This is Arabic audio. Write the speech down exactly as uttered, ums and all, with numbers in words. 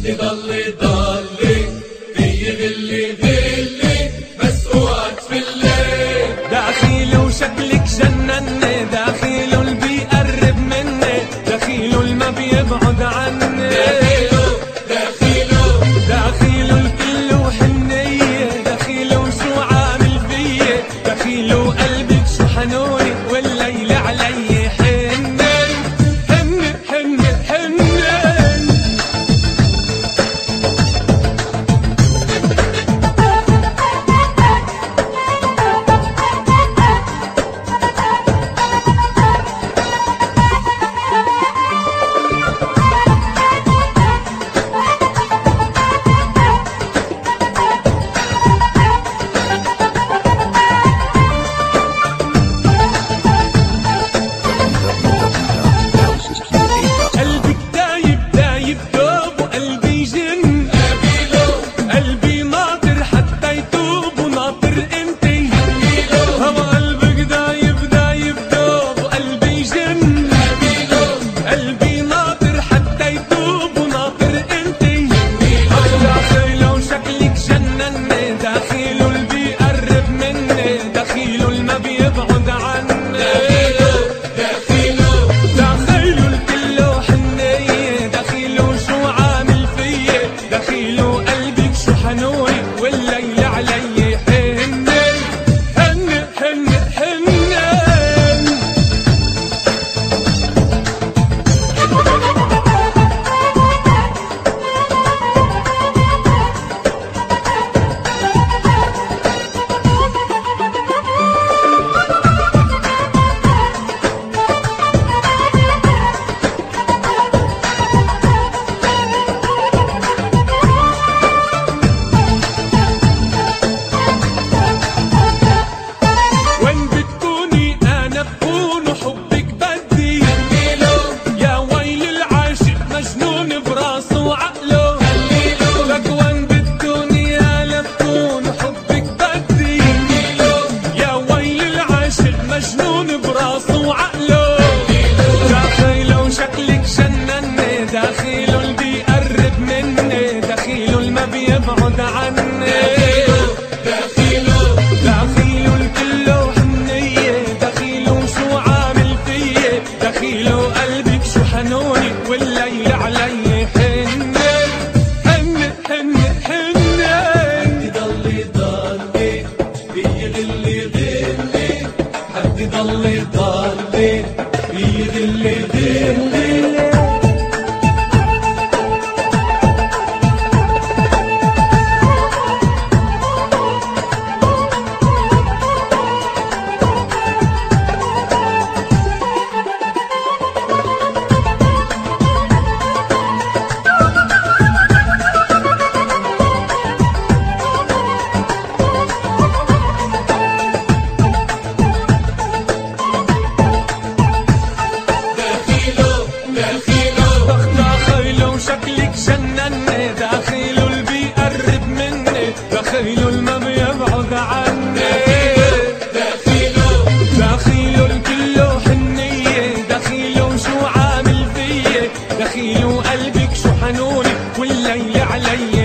ضل ضلي في غلي غلي بس اوعى تفلي. دخيل وشكلك جنني، دخيل اللي بيقرب مني، دخيل اللي ما بيبعد عني، دخيله دخيل الكل وحنية، دخيل وشو عامل فيي، دخيل وقلبك شو حنوني والليل علي حنن حنن حنن حنن. دخيل اللي بيقرب مني، دخيل اللي ما بيبعد عني، دخيله دخيل الكل وحنية، دخيل وشو عامل فيي، دخيل وقلبك شو حنوني والليل علي حنن حنن حنن حنن. ضل ضلي في غلي غلي حد ضل ضلي في غلي غلي. شكلك جنني، دخيل اللي بيقرب مني، دخيل اللي ما بيبعد عني، دخيله دخيل الكل حنية، دخيل وشو عامل فيي، دخيل وقلبك شو حنوني والليل علي